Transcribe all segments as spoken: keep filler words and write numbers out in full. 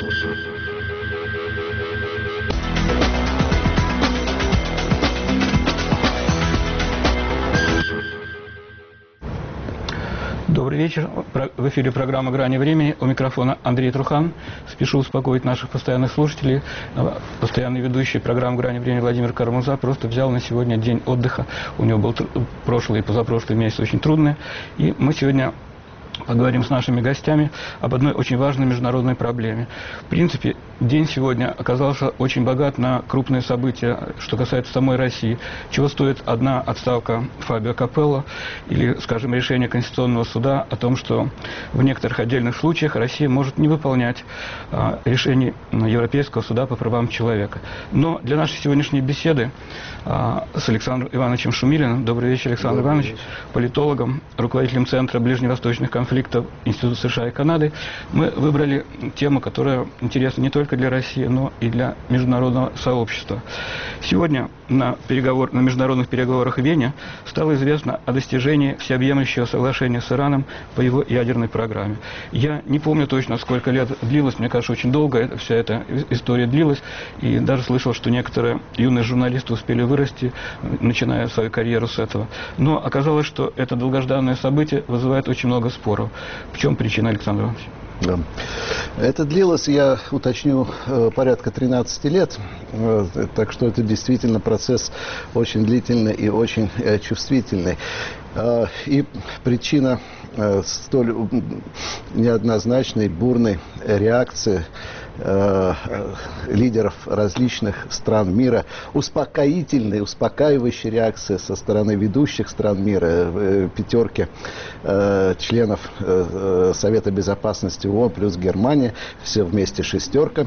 Добрый вечер. В эфире программа «Грани времени». У микрофона Андрей Трухан. Спешу успокоить наших постоянных слушателей. Постоянный ведущий программы «Грани времени» Владимир Карамурза просто взял на сегодня день отдыха. У него был прошлый и позапрошлый месяц очень трудный. И мы сегодня поговорим с нашими гостями об одной очень важной международной проблеме. В принципе, день сегодня оказался очень богат на крупные события, что касается самой России. Чего стоит одна отставка Фабио Капелло или, скажем, решение Конституционного суда о том, что в некоторых отдельных случаях Россия может не выполнять а, решений Европейского суда по правам человека. Но для нашей сегодняшней беседы а, с Александром Ивановичем Шумилиным, добрый вечер, Александр добрый Иванович, вечер. Политологом, руководителем Центра ближневосточных конфликтов Института США и Канады, мы выбрали тему, которая интересна не только для России, но и для международного сообщества. Сегодня на, переговор, на международных переговорах в Вене стало известно о достижении всеобъемлющего соглашения с Ираном по его ядерной программе. Я не помню точно, сколько лет длилось, мне кажется, очень долго это, вся эта история длилась, и даже слышал, что некоторые юные журналисты успели вырасти, начиная свою карьеру с этого. Но оказалось, что это долгожданное событие вызывает очень много споров. В чем причина, Александр Иванович? Да. Это длилось, я уточню, порядка тринадцати лет, так что это действительно процесс очень длительный и очень чувствительный. И причина столь неоднозначной, бурной реакции лидеров различных стран мира, успокоительной, успокаивающей реакции со стороны ведущих стран мира, пятерки членов Совета Безопасности ООН плюс Германия, все вместе шестерка.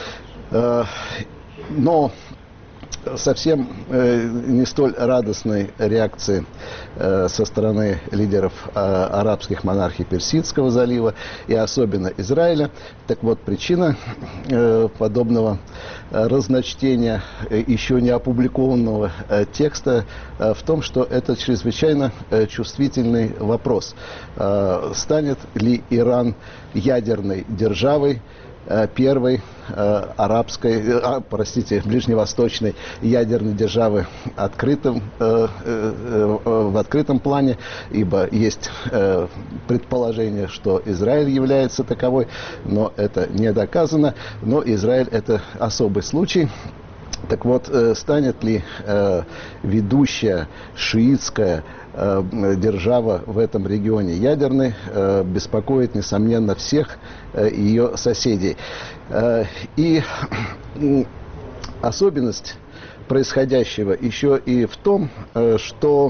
Но совсем э, не столь радостной реакции э, со стороны лидеров э, арабских монархий Персидского залива и особенно Израиля. Так вот, причина э, подобного э, разночтения э, еще не опубликованного э, текста э, в том, что это чрезвычайно э, чувствительный вопрос. Э, станет ли Иран ядерной державой, первой э, арабской, э, простите, ближневосточной ядерной державы открытым, э, э, в открытом плане, ибо есть э, предположение, что Израиль является таковой, но это не доказано. Но Израиль — это особый случай. Так вот, э, станет ли э, ведущая шиитская э, держава в этом регионе ядерной, э, беспокоит, несомненно, всех э, ее соседей. Э, и э, особенность происходящего еще и в том, э, что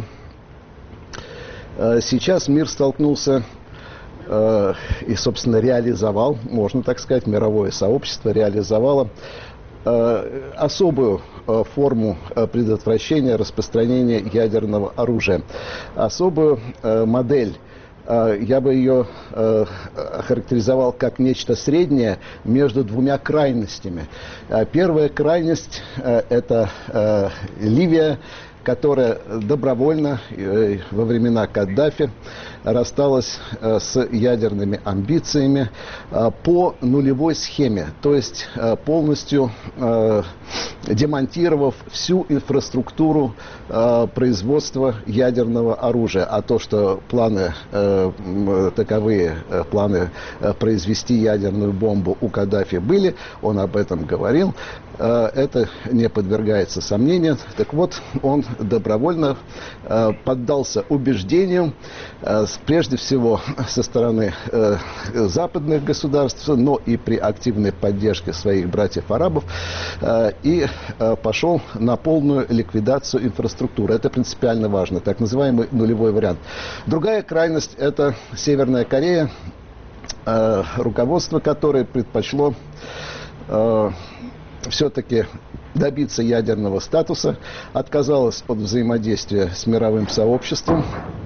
э, сейчас мир столкнулся э, и, собственно, реализовал, можно так сказать, мировое сообщество реализовало особую форму предотвращения распространения ядерного оружия, особую модель. Я бы ее охарактеризовал как нечто среднее между двумя крайностями. Первая крайность – это Ливия, которая добровольно во времена Каддафи рассталась с ядерными амбициями по нулевой схеме, то есть полностью демонтировав всю инфраструктуру производства ядерного оружия. А то, что планы таковые, планы произвести ядерную бомбу у Каддафи были, он об этом говорил, это не подвергается сомнению. Так вот, он добровольно поддался убеждению, прежде всего со стороны э, западных государств, но и при активной поддержке своих братьев-арабов, э, и э, пошел на полную ликвидацию инфраструктуры. Это принципиально важно, так называемый нулевой вариант. Другая крайность – это Северная Корея, э, руководство которой предпочло э, все-таки добиться ядерного статуса, отказалось от взаимодействия с мировым сообществом,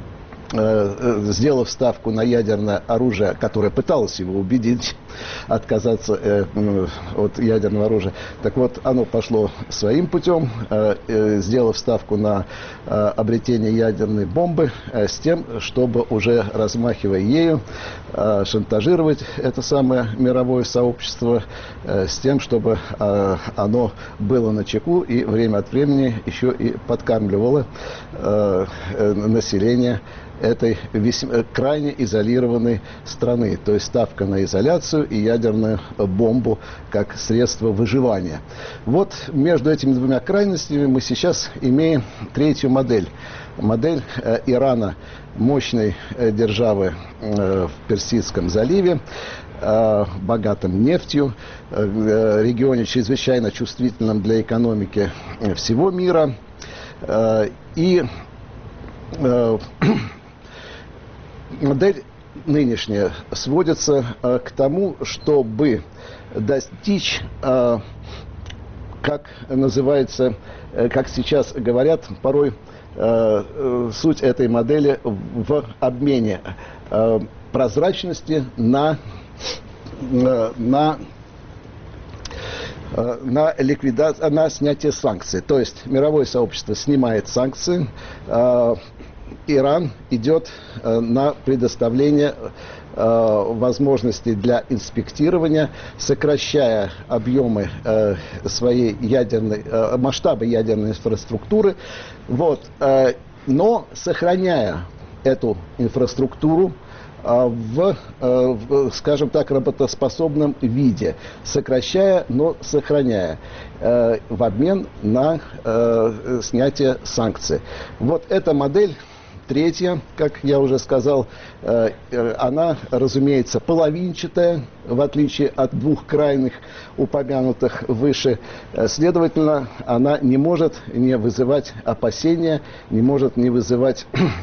сделав ставку на ядерное оружие, которое пыталось его убедить отказаться э, от ядерного оружия. Так вот, оно пошло своим путем, э, э, сделав ставку на э, обретение ядерной бомбы, э, с тем, чтобы уже размахивая ею, э, шантажировать это самое мировое сообщество, э, с тем, чтобы э, оно было начеку и время от времени еще и подкармливало э, э, население этой весьма, крайне изолированной страны. То есть ставка на изоляцию и ядерную бомбу как средство выживания. Вот между этими двумя крайностями мы сейчас имеем третью модель. Модель э, Ирана, мощной э, державы э, в Персидском заливе, э, богатым нефтью, э, регионе чрезвычайно чувствительном для экономики всего мира. Э, и э, модель нынешняя сводится э, к тому, чтобы достичь, э, как называется, э, как сейчас говорят, порой э, э, суть этой модели в обмене э, прозрачности на, э, на на ликвидацию, на снятие санкций. То есть мировое сообщество снимает санкции, э, Иран идет э, на предоставление э, возможностей для инспектирования, сокращая объемы э, своей ядерной, э, масштабы ядерной инфраструктуры, вот, э, но сохраняя эту инфраструктуру э, в, э, в, скажем так, работоспособном виде, сокращая, но сохраняя, э, в обмен на э, снятие санкций. Вот эта модель. Третья, как я уже сказал, она, разумеется, половинчатая, в отличие от двух крайних, упомянутых выше. Следовательно, она не может не вызывать опасения, не может не вызывать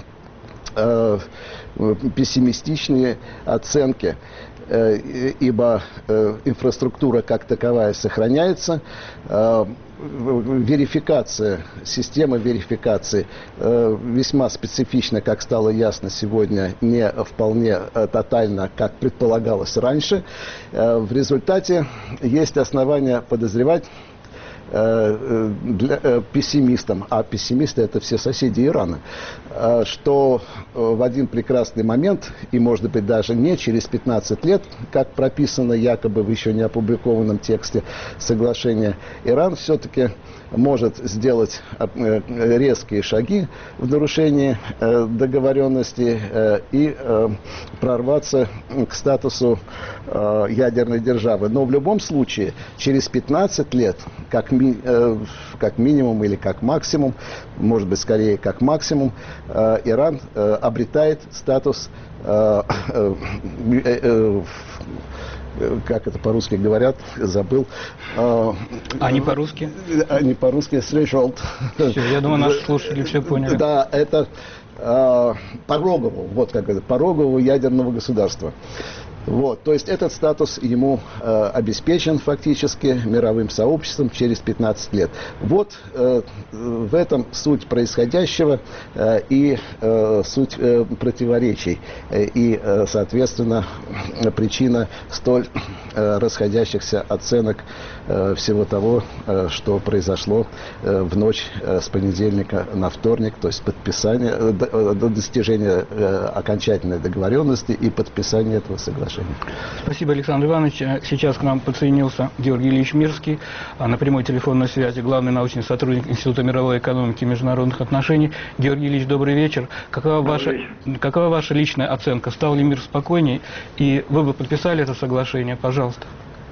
э, пессимистичные оценки, э, ибо э, инфраструктура как таковая сохраняется. Э, верификация, система верификации э, весьма специфична, как стало ясно сегодня, не вполне э, тотально, как предполагалось раньше. Э, в результате есть основания подозревать э, для, э, пессимистам, а пессимисты — это все соседи Ирана, э, что э, в один прекрасный момент, и может быть даже не через пятнадцать лет, как прописано якобы в еще не опубликованном тексте соглашения, Иран все-таки может сделать э, резкие шаги в нарушении э, договоренности э, и э, прорваться к статусу э, ядерной державы. Но в любом случае через пятнадцать лет, как, ми, э, как минимум или как максимум, может быть скорее как максимум, э, Иран э, обретает статус э, э, э, э, как это по-русски говорят, забыл. А не по-русски? А не по-русски, threshold. Все, я думаю, наши слушатели все поняли. Да, это э, порогового, вот как это, порогового ядерного государства. Вот, то есть этот статус ему э, обеспечен фактически мировым сообществом через пятнадцать лет. Вот э, в этом суть происходящего э, и э, суть э, противоречий э, и, э, соответственно, причина столь э, расходящихся оценок э, всего того, э, что произошло э, в ночь э, с понедельника на вторник, то есть подписание, э, до, до достижения э, окончательной договоренности и подписания этого соглашения. Спасибо, Александр Иванович. Сейчас к нам подсоединился Георгий Ильич Мирский, а на прямой телефонной связи главный научный сотрудник Института мировой экономики и международных отношений. Георгий Ильич, добрый вечер. Какова ваша, какова ваша личная оценка? Стал ли мир спокойней? И вы бы подписали это соглашение? Пожалуйста.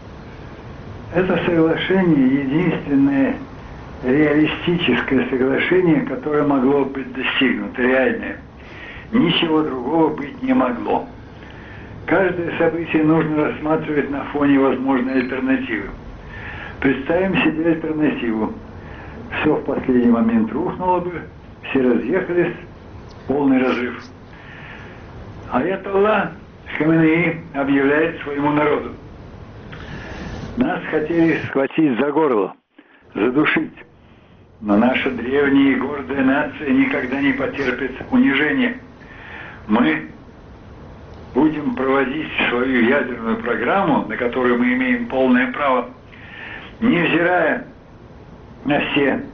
Это соглашение единственное реалистическое соглашение, которое могло быть достигнуто, реальное. Ничего другого быть не могло. Каждое событие нужно рассматривать на фоне возможной альтернативы. Представим себе альтернативу. Все в последний момент рухнуло бы, все разъехались, полный разрыв. Аятолла Хаменеи объявляет своему народу: нас хотели схватить за горло, задушить. Но наша древняя и гордая нация никогда не потерпит унижения. мы будем проводить свою ядерную программу, на которую мы имеем полное право, невзирая на все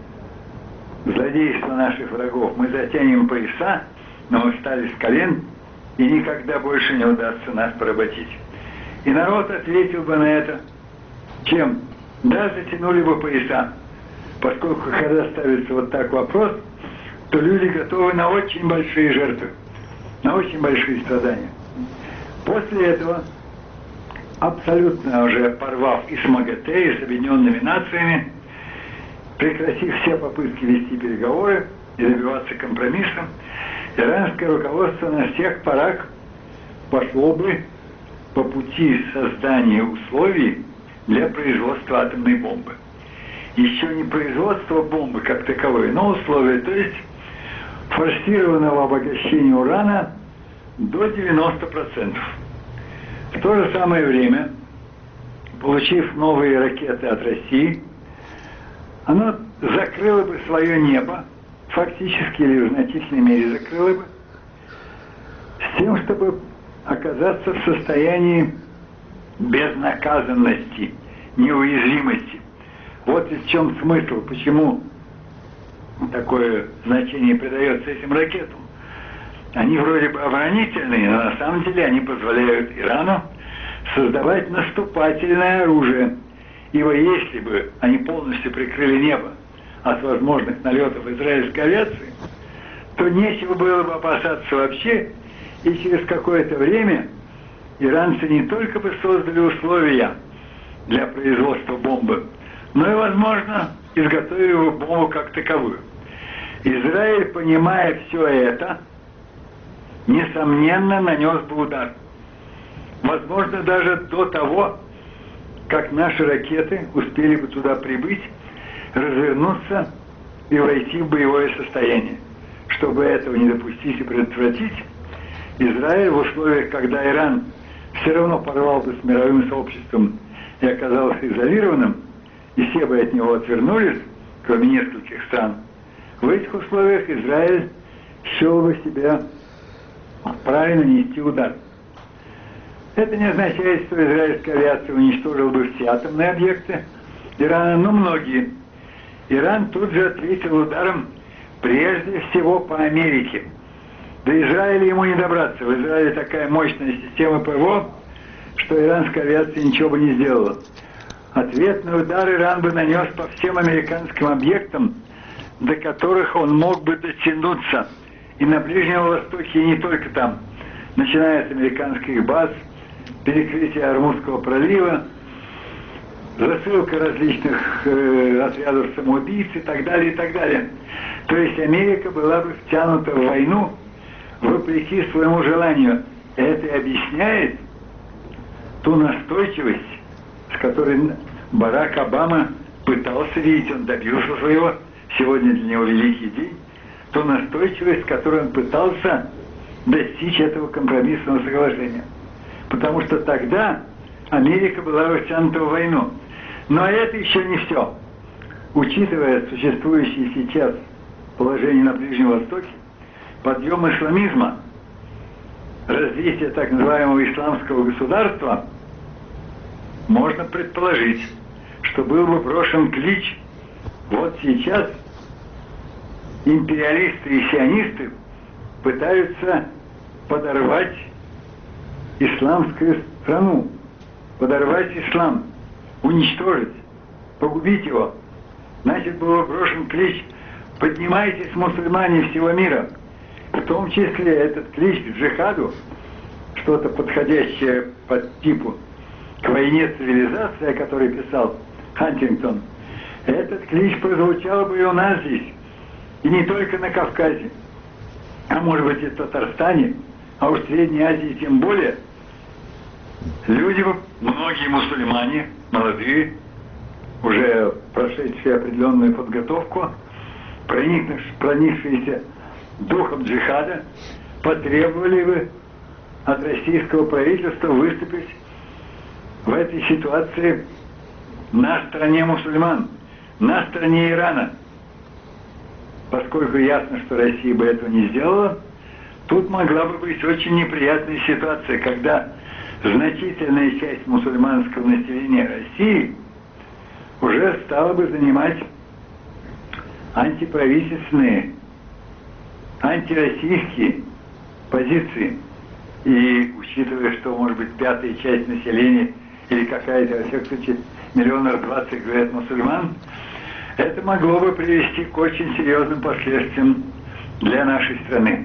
злодейства наших врагов, мы затянем пояса, но мы встали с колен, и никогда больше не удастся нас поработить. И народ ответил бы на это, чем? Да, затянули бы пояса. Поскольку, когда ставится вот так вопрос, то люди готовы на очень большие жертвы, на очень большие страдания. После этого, абсолютно уже порвав и с МАГАТЭ, и с Объединенными Нациями, прекратив все попытки вести переговоры и добиваться компромисса, иранское руководство на всех парах пошло бы по пути создания условий для производства атомной бомбы. Еще не производство бомбы как таковой, но условия, то есть форсированного обогащения урана до девяноста процентов. В то же самое время, получив новые ракеты от России, оно закрыло бы свое небо, фактически или в значительной мере закрыло бы, с тем, чтобы оказаться в состоянии безнаказанности, неуязвимости. Вот в чем смысл, почему такое значение придается этим ракетам. Они вроде бы оборонительные, но на самом деле они позволяют Ирану создавать наступательное оружие. Ибо если бы они полностью прикрыли небо от возможных налетов израильской авиации, то нечего было бы опасаться вообще, и через какое-то время иранцы не только бы создали условия для производства бомбы, но и, возможно, изготовили бы бомбу как таковую. Израиль, понимая все это, несомненно, нанес бы удар. Возможно, даже до того, как наши ракеты успели бы туда прибыть, развернуться и войти в боевое состояние. Чтобы этого не допустить и предотвратить, Израиль в условиях, когда Иран все равно порвал бы с мировым сообществом и оказался изолированным, и все бы от него отвернулись, кроме нескольких стран, в этих условиях Израиль счел бы себя вправе нанести удар. Это не означает, что израильская авиация уничтожила бы все атомные объекты Ирана, но многие. Иран тут же ответил ударом прежде всего по Америке. До Израиля ему не добраться. В Израиле такая мощная система ПВО, что иранская авиация ничего бы не сделала. Ответный удар Иран бы нанес по всем американским объектам, до которых он мог бы дотянуться. И на Ближнем Востоке, и не только там. Начиная с американских баз, перекрытие Ормузского пролива, засылка различных э, отрядов самоубийц и так далее, и так далее. То есть Америка была бы втянута в войну вопреки своему желанию. Это и объясняет ту настойчивость, с которой Барак Обама пытался, видеть, он добился своего, сегодня для него великий день, ту настойчивость, с которой он пытался достичь этого компромиссного соглашения. Потому что тогда Америка была втянута в войну. Но это еще не все. Учитывая существующее сейчас положение на Ближнем Востоке, подъем исламизма, развитие так называемого исламского государства, можно предположить, что был бы брошен клич: вот сейчас империалисты и сионисты пытаются подорвать исламскую страну, подорвать ислам, уничтожить, погубить его. Значит, был брошен клич: поднимайтесь, мусульмане всего мира. В том числе этот клич к джихаду, что-то подходящее по типу к войне цивилизации, о которой писал Хантингтон, этот клич прозвучал бы и у нас здесь, и не только на Кавказе, а может быть и в Татарстане, а уж в Средней Азии тем более. Люди, многие мусульмане, молодые, уже прошедшие определенную подготовку, проникшиеся духом джихада, потребовали бы от российского правительства выступить в этой ситуации на стороне мусульман, на стороне Ирана. Поскольку ясно, что Россия бы этого не сделала, тут могла бы быть очень неприятная ситуация, когда значительная часть мусульманского населения России уже стала бы занимать антиправительственные, антироссийские позиции. И учитывая, что, может быть, пятая часть населения или какая-то, во всяком случае, миллионов двадцать, говорят, мусульман, это могло бы привести к очень серьезным последствиям для нашей страны.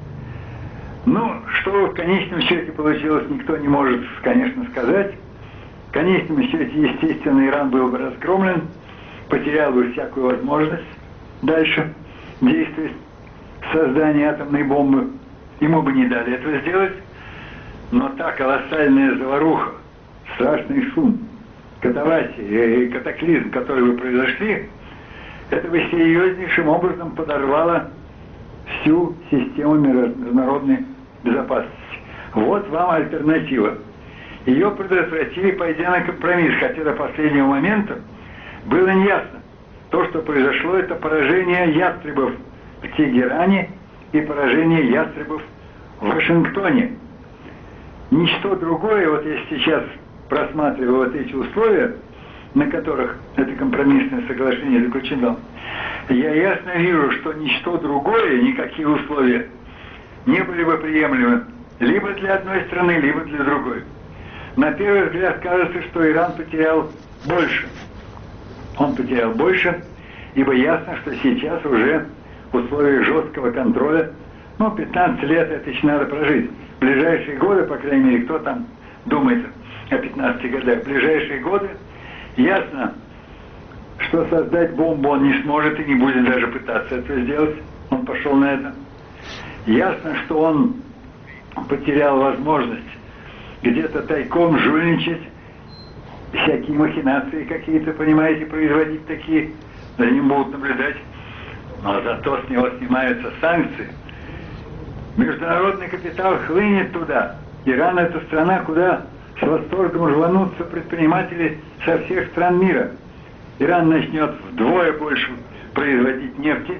Ну, что в конечном счете получилось, никто не может, конечно, сказать. В конечном счете, естественно, Иран был бы разгромлен, потерял бы всякую возможность дальше действовать в создании атомной бомбы. Ему бы не дали этого сделать, но та колоссальная заваруха, страшный шум, катавасия и катаклизм, которые бы произошли, это бы серьезнейшим образом подорвало всю систему международной безопасности. Вот вам альтернатива. Ее предотвратили, пойдя на компромисс, хотя до последнего момента было неясно. То, что произошло, это поражение ястребов в Тегеране и поражение ястребов в Вашингтоне. Ничто другое, вот я сейчас просматриваю вот эти условия, на которых это компромиссное соглашение заключено, я ясно вижу, что ничто другое, никакие условия не были бы приемлемы либо для одной страны, либо для другой. На первый взгляд кажется, что Иран потерял больше. Он потерял больше, ибо ясно, что сейчас уже в условиях жесткого контроля, ну, пятнадцать лет это еще надо прожить. В ближайшие годы, по крайней мере, кто там думает о пятнадцати годах, в ближайшие годы ясно, что создать бомбу он не сможет и не будет даже пытаться это сделать. Он пошел на это. Ясно, что он потерял возможность где-то тайком жульничать, всякие махинации какие-то, понимаете, производить такие, за ним будут наблюдать. Но зато с него снимаются санкции. Международный капитал хлынет туда. Иран — это страна, куда с восторгом рванутся предприниматели со всех стран мира. Иран начнет вдвое больше производить нефти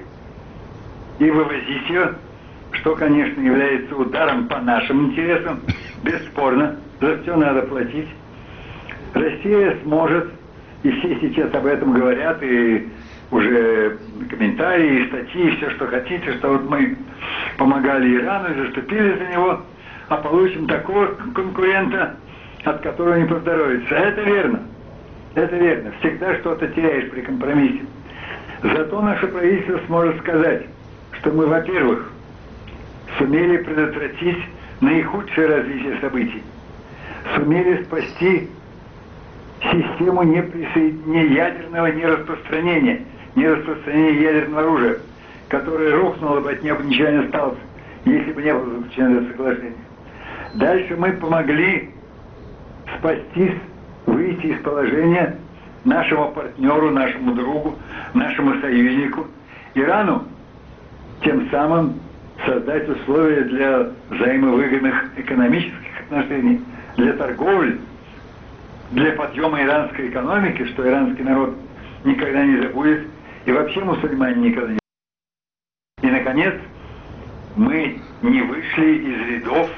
и вывозить ее, что, конечно, является ударом по нашим интересам, бесспорно, за все надо платить. Россия сможет, и все сейчас об этом говорят, и уже комментарии, и статьи, и все, что хотите, что вот мы помогали Ирану и заступили за него, а получим такого конкурента, от которого не поздоровится. Это верно. Это верно. Всегда что-то теряешь при компромиссе. Зато наше правительство сможет сказать, что мы, во-первых, сумели предотвратить наихудшее развитие событий, сумели спасти систему неприсоединения, ядерного нераспространения, нераспространения ядерного оружия, которое рухнуло бы, от него ничего не осталось, если бы не было заключено это соглашение. Дальше мы помогли спастись, выйти из положения нашему партнеру, нашему другу, нашему союзнику, Ирану, тем самым создать условия для взаимовыгодных экономических отношений, для торговли, для подъема иранской экономики, что иранский народ никогда не забудет, и вообще мусульмане никогда не забудут. И, наконец, мы не вышли из рядов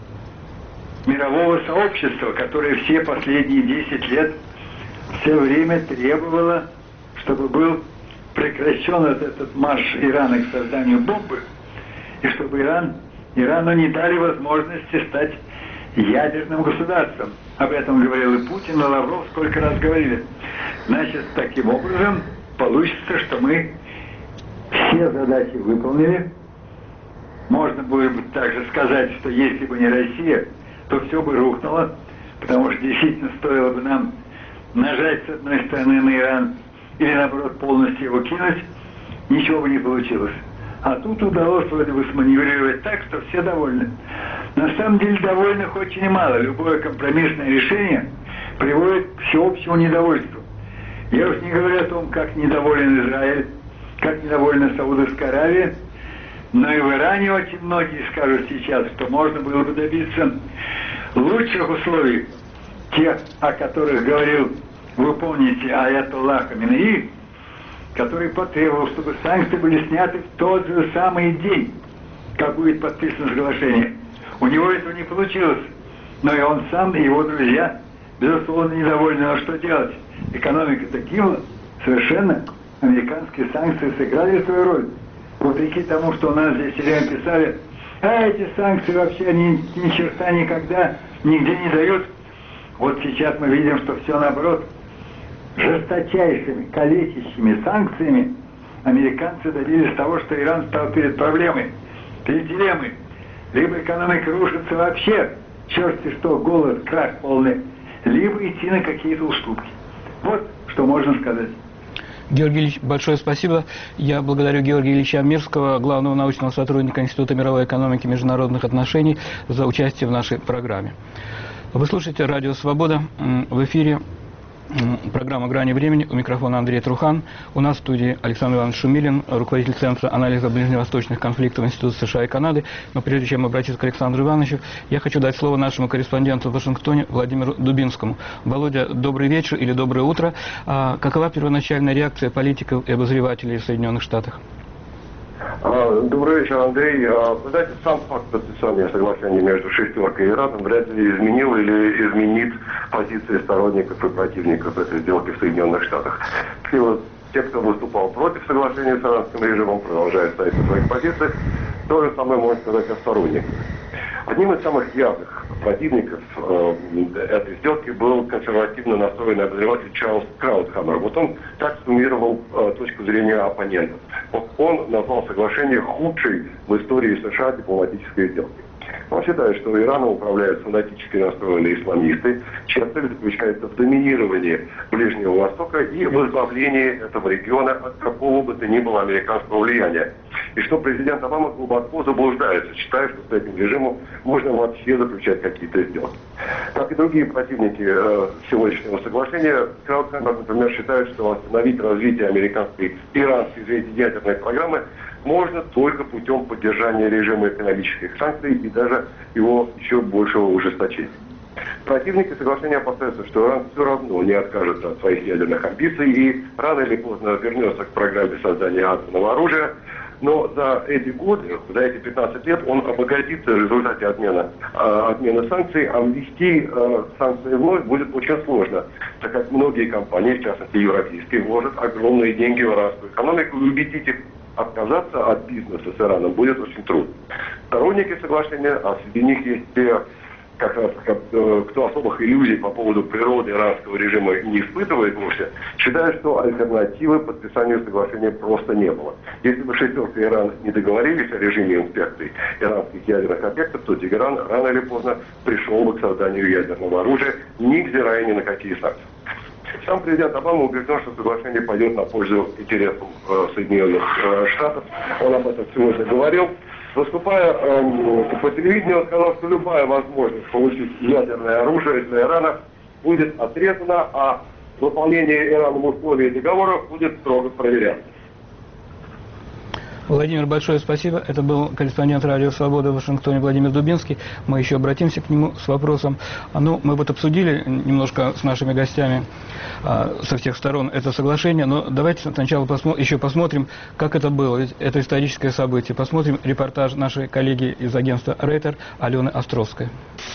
мирового сообщества, которое все последние десять лет все время требовало, чтобы был прекращен этот марш Ирана к созданию бомбы, и чтобы Иран, Ирану не дали возможности стать ядерным государством. Об этом говорил и Путин, и Лавров сколько раз говорили. Значит, таким образом получится, что мы все задачи выполнили. Можно будет также сказать, что если бы не Россия, то все бы рухнуло, потому что действительно стоило бы нам нажать с одной стороны на Иран или, наоборот, полностью его кинуть, ничего бы не получилось. А тут удалось вроде бы сманеврировать так, что все довольны. На самом деле довольных очень мало. Любое компромиссное решение приводит к всеобщему недовольству. Я уж не говорю о том, как недоволен Израиль, как недовольна Саудовская Аравия, но и в Иране очень многие скажут сейчас, что можно было бы добиться лучших условий, тех, о которых говорил, вы помните, аятоллах как будет подписано соглашение. У него этого не получилось. Но и он сам, и его друзья, безусловно, недовольны. Но что делать? Экономика такива, совершенно американские санкции сыграли свою роль. Вопреки тому, что у нас здесь все время писали, а эти санкции вообще ни, ни черта никогда нигде не дают. Вот сейчас мы видим, что все наоборот. Жесточайшими, калечащими санкциями американцы добились того, что Иран стал перед проблемой, перед дилеммой. Либо экономика рушится вообще, черти что, голод, крах полный, либо идти на какие-то уступки. Вот что можно сказать. Георгий Ильич, большое спасибо. Я благодарю Георгия Ильича Мирского, главного научного сотрудника Института мировой экономики и международных отношений, за участие в нашей программе. Вы слушаете Радио Свобода, в эфире программа «Грани времени». У микрофона Андрей Трухан. У нас в студии Александр Иванович Шумилин, руководитель Центра анализа ближневосточных конфликтов Института США и Канады. Но прежде чем обратиться к Александру Ивановичу, я хочу дать слово нашему корреспонденту в Вашингтоне Владимиру Дубинскому. Володя, добрый вечер или доброе утро. А какова первоначальная реакция политиков и обозревателей в Соединенных Штатах? Добрый вечер, Андрей. Вы знаете, сам факт подписания соглашения между «шестеркой» и Ираном вряд ли изменил или изменит позиции сторонников и противников этой сделки в Соединенных Штатах. И вот те, кто выступал против соглашения с иранским режимом, продолжают стоять на своих позициях. То же самое можно сказать о сторонниках. Одним из самых явных противников э, этой сделки был консервативно настроенный обозреватель Чарльз Краутхаммер. Вот он так суммировал э, точку зрения оппонентов. Он назвал соглашение худшей в истории США дипломатической сделкой. Он считает, что Ираном управляют фанатически настроенные исламисты, чья цель заключается в доминировании Ближнего Востока и в избавлении этого региона от какого бы то ни было американского влияния. И что президент Обама глубоко заблуждается, считая, что с этим режимом можно вообще заключать какие-то сделки. Как и другие противники э, сегодняшнего соглашения, Краутхаммер, например, считает, что остановить развитие американской и иранской ядерной программы можно только путем поддержания режима экономических санкций и даже его еще большего ужесточения. Противники соглашения опасаются, что Иран все равно не откажется от своих ядерных амбиций и рано или поздно вернется к программе создания атомного оружия. Но за эти годы, за эти пятнадцать лет он обогатится в результате отмена, э, отмены санкций, а ввести э, санкции вновь будет очень сложно, так как многие компании, в частности европейские, вложат огромные деньги в иранскую экономику, и убедить их отказаться от бизнеса с Ираном будет очень трудно. Сторонники соглашения, а среди них есть те, как раз, кто особых иллюзий по поводу природы иранского режима не испытывает вовсе, считают, что альтернативы подписанию соглашения просто не было. Если бы шестерка и Иран не договорились о режиме инспекции иранских ядерных объектов, то Тегеран рано или поздно пришел бы к созданию ядерного оружия, невзирая ни на какие санкции. Сам президент Обама убежден, что соглашение пойдет на пользу интересам э, Соединенных э, Штатов. Он об этом сегодня говорил. Выступая э, по телевидению, он сказал, что любая возможность получить ядерное оружие для Ирана будет отрезана, а выполнение Ираном условий договоров будет строго проверяться. Владимир, большое спасибо. Это был корреспондент Радио Свобода в Вашингтоне Владимир Дубинский. Мы еще обратимся к нему с вопросом. Ну, мы вот обсудили немножко с нашими гостями а, со всех сторон это соглашение, но давайте сначала посмо- еще посмотрим, как это было. Ведь это историческое событие. Посмотрим репортаж нашей коллеги из агентства Рейтер Алены Островской.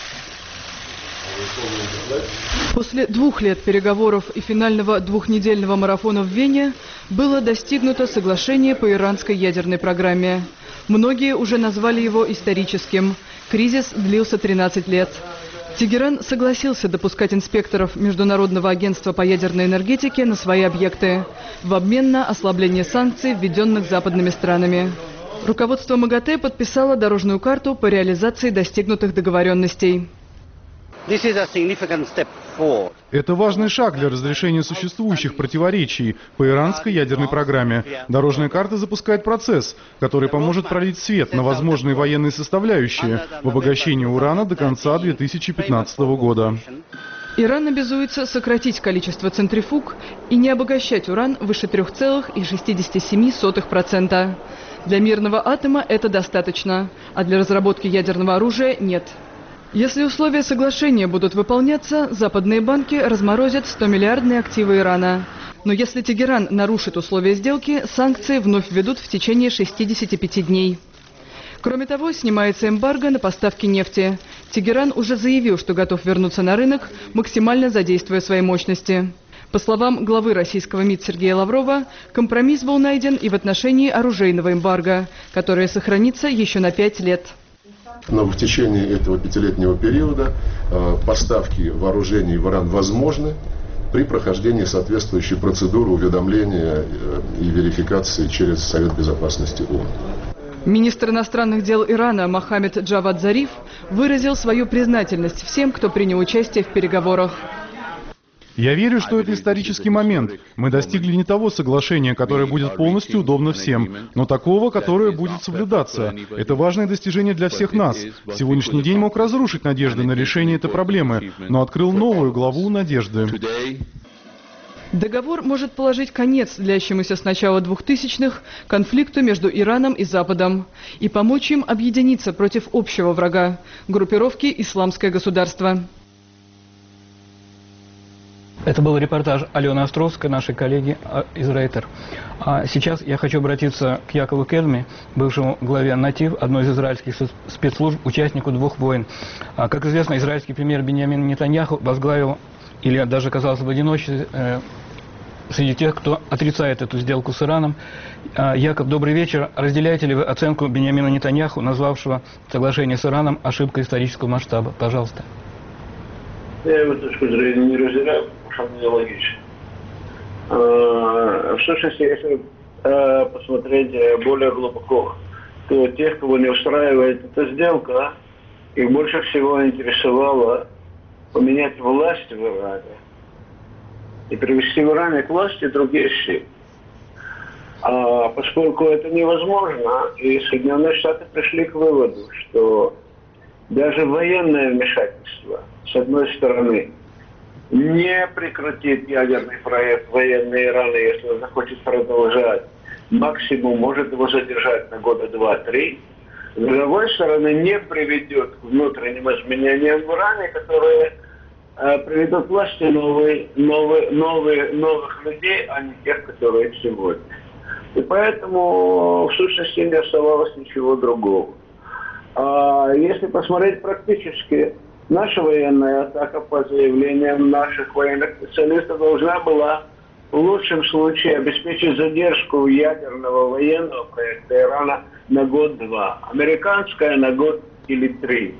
После двух лет переговоров и финального двухнедельного марафона в Вене было достигнуто соглашение по иранской ядерной программе. Многие уже назвали его историческим. Кризис длился тринадцать лет. Тегеран согласился допускать инспекторов Международного агентства по ядерной энергетике на свои объекты в обмен на ослабление санкций, введенных западными странами. Руководство МАГАТЭ подписало дорожную карту по реализации достигнутых договоренностей. Это важный шаг для разрешения существующих противоречий по иранской ядерной программе. Дорожная карта запускает процесс, который поможет пролить свет на возможные военные составляющие в обогащении урана до конца две тысячи пятнадцатого года. Иран обязуется сократить количество центрифуг и не обогащать уран выше трёх целых шестидесяти семи сотых процента. Для мирного атома это достаточно, а для разработки ядерного оружия нет. Если условия соглашения будут выполняться, западные банки разморозят стомиллиардные активы Ирана. Но если Тегеран нарушит условия сделки, санкции вновь введут в течение шестидесяти пяти дней. Кроме того, снимается эмбарго на поставки нефти. Тегеран уже заявил, что готов вернуться на рынок, максимально задействуя свои мощности. По словам главы российского МИД Сергея Лаврова, компромисс был найден и в отношении оружейного эмбарго, которое сохранится еще на пять лет. Но в течение этого пятилетнего периода э, поставки вооружений в Иран возможны при прохождении соответствующей процедуры уведомления э, и верификации через Совет Безопасности ООН. Министр иностранных дел Ирана Мохаммед Джавад Зариф выразил свою признательность всем, кто принял участие в переговорах. Я верю, что это исторический момент. Мы достигли не того соглашения, которое будет полностью удобно всем, но такого, которое будет соблюдаться. Это важное достижение для всех нас. Сегодняшний день мог разрушить надежды на решение этой проблемы, но открыл новую главу надежды. Договор может положить конец длящемуся с начала двухтысячных конфликту между Ираном и Западом и помочь им объединиться против общего врага – группировки «Исламское государство». Это был репортаж Алены Островской, нашей коллеги из Рейтер. А сейчас я хочу обратиться к Якову Кедми, бывшему главе НАТИВ, одной из израильских спецслужб, участнику двух войн. А, как известно, израильский премьер Биньямин Нетаньяху возглавил, или даже оказался в одиночестве, э, среди тех, кто отрицает эту сделку с Ираном. А, Яков, добрый вечер. Разделяете ли вы оценку Биньямина Нетаньяху, назвавшего соглашение с Ираном ошибкой исторического масштаба? Пожалуйста. Я его точку зрения не разделяю, потому что она нелогична. В сущности, если посмотреть более глубоко, то тех, кого не устраивает эта сделка, их больше всего интересовало поменять власть в Иране и привести в Иране к власти другие силы. А поскольку это невозможно, и Соединенные Штаты пришли к выводу, что даже военное вмешательство, с одной стороны, не прекратит ядерный проект военный Ирана, если он захочет продолжать. Максимум может его задержать на года два-три. С другой стороны, не приведет к внутренним изменениям в Иране, которые э, приведут к власти новые, новые, новые, новых людей, а не тех, которые сегодня. И поэтому в сущности не оставалось ничего другого. А если посмотреть практически, наша военная атака по заявлениям наших военных специалистов должна была в лучшем случае обеспечить задержку ядерного военного проекта Ирана на год-два, американская на год или три.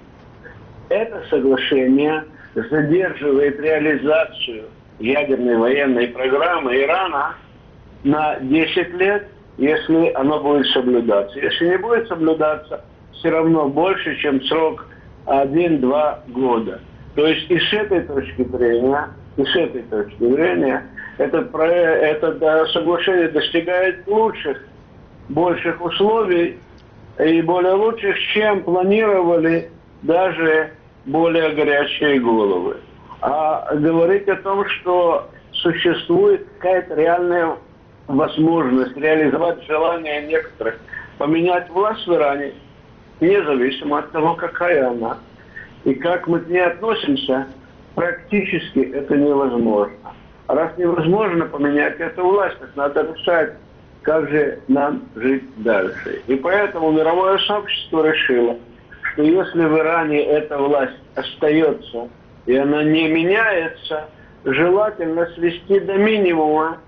Это соглашение задерживает реализацию ядерной военной программы Ирана на десять лет, если оно будет соблюдаться. Если не будет соблюдаться, все равно больше, чем срок один-два года. То есть и с этой точки зрения, и с этой точки зрения, этот проект, это да, соглашение достигает лучших, больших условий и более лучших, чем планировали даже более горячие головы. А говорить о том, что существует какая-то реальная возможность реализовать желание некоторых поменять власть в Иране, независимо от того, какая она. И как мы к ней относимся, практически это невозможно. А раз невозможно поменять эту власть, так надо решать, как же нам жить дальше. И поэтому мировое сообщество решило, что если в Иране эта власть остается и она не меняется, желательно свести до минимума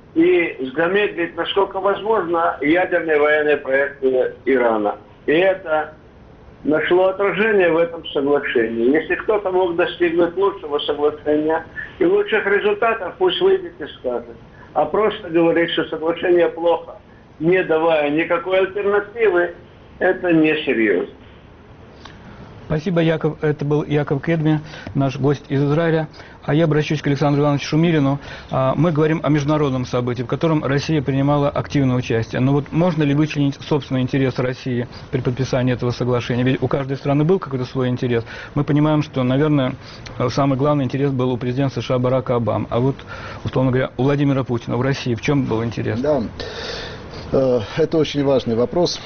и замедлить, насколько возможно, ядерные военные проекты Ирана. И это нашло отражение в этом соглашении. Если кто-то мог достигнуть лучшего соглашения и лучших результатов, пусть выйдет и скажет. А просто говорить, что соглашение плохо, не давая никакой альтернативы, это несерьезно. Спасибо, Яков. Это был Яков Кедми, наш гость из Израиля. А я обращусь к Александру Ивановичу Шумилину. Мы говорим о международном событии, в котором Россия принимала активное участие. Но вот можно ли вычленить собственный интерес России при подписании этого соглашения? Ведь у каждой страны был какой-то свой интерес. Мы понимаем, что, наверное, самый главный интерес был у президента США Барака Обамы. А вот, условно говоря, у Владимира Путина, у России в чем был интерес? Да. Это очень важный вопрос.